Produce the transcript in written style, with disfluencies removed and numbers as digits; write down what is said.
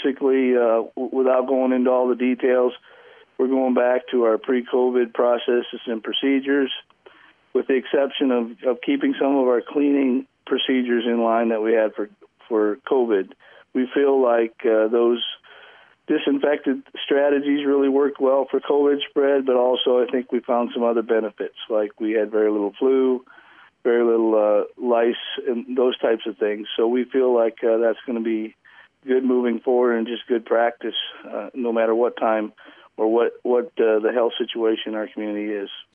basically, without going into all the details, we're going back to our pre-COVID processes and procedures, with the exception of keeping some of our cleaning procedures in line that we had for COVID. We feel like those disinfected strategies really worked well for COVID spread, but also I think we found some other benefits, like we had very little flu, very little lice, and those types of things. So we feel like that's going to be good moving forward and just good practice, no matter what time or what the health situation in our community is.